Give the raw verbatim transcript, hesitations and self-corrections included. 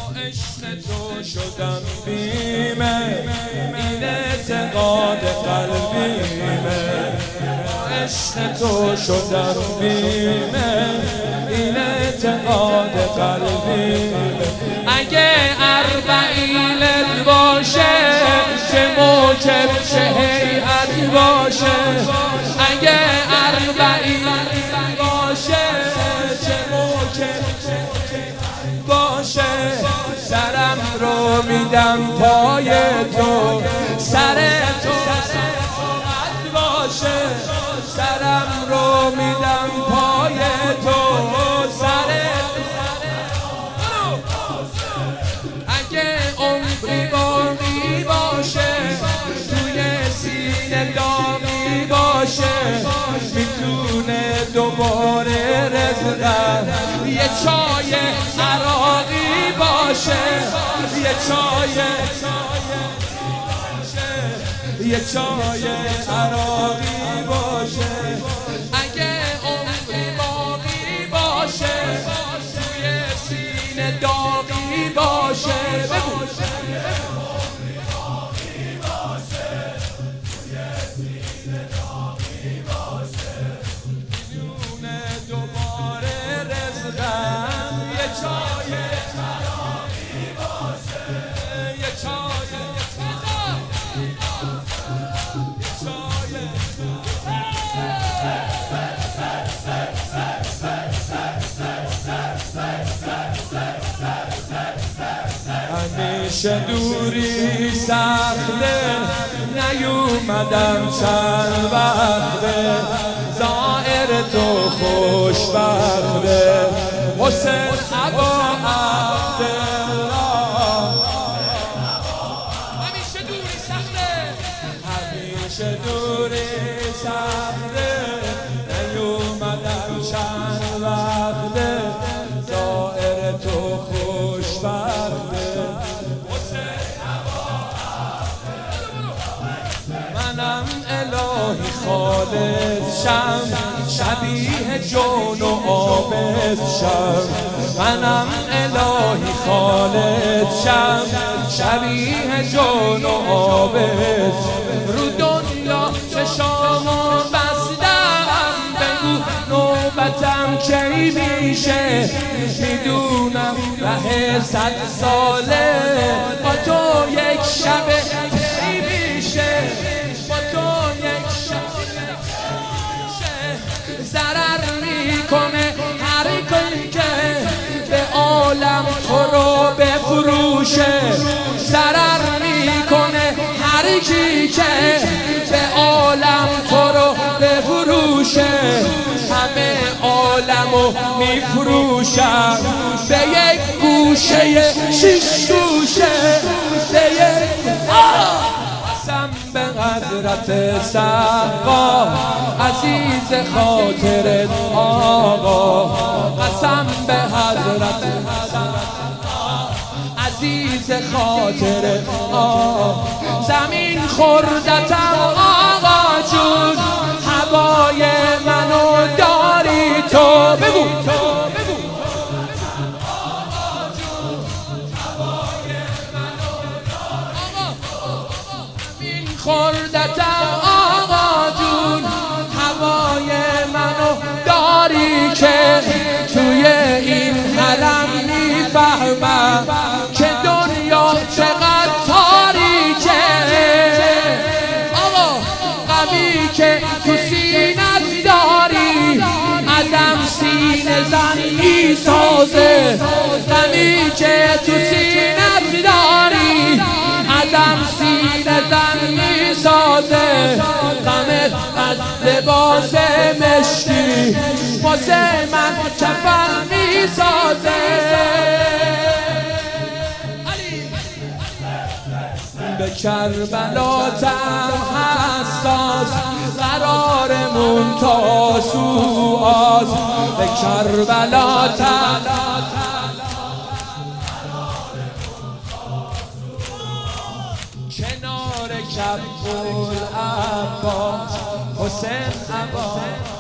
عشق تو شدم بیمه، این اعتقاد قلبیمه. عشق تو شدم بیمه، این اعتقاد قلبیمه. اگه اربعینت باشه چه موکب چه هیئت باشه، اگه اربعینت باشه چه موکب باشه، سرم رو میدم پای تو، سر تو ساعت باشه، سرم رو میدم پای تو، سر اگه عمری باقی باشه توی سینه داغی باشه، میتونه دوباره رزقم یه چای عراقی باشه، یه چای یه چای عراقی باشه. اگه عمری باقی باشه توی سینه داغی باشه، بگو همیشه دوری سخته، نیومدم چند وقته، ظاهر تو خوشبخته، حسین ابا عبدالله. همیشه دوری سخته، همیشه دوری سخته، نیومدم چند وقته، ظاهر تو خوشبخته. منم الهی خالص شم، شبیه جون و عابد شم، منم الهی خالص شم، شبیه جون و عابد. رو دنیا چشامو بستم، بگو نوبتم کی میشه، میدونم ره صد ساله با تو یک شب کی میشه، با تو یک شب ضرر میکنه هر کی که به عالم تو رو بفروشه، ضرر میکنه هر کی که به عالم تو رو بفروشه. همه عالمو میفروشم به یک گوشه شیش گوشه، به یک قسم به حضرت سقا عزیز خاطرت آقا، قسم به حضرت عزیز خاطرت آقا. زمین خوردتم آقا جون، هوای منو داری تو، بگو خوردتم آقا جون، هوای منو داری که توی این حرم میفهمم که دنیا چقدر تاریکه. آقا غمی که تو سینت داری عدم سینه زن میسازه، غمی که تو سینت داری عدم سینه زن میسازه. غمت از لباس مشکی واسه من کفن میسازه. به کربلاتم حساس قرارمون تا سوآز، به کربلاتم کنار کبول عباس حسین عباس.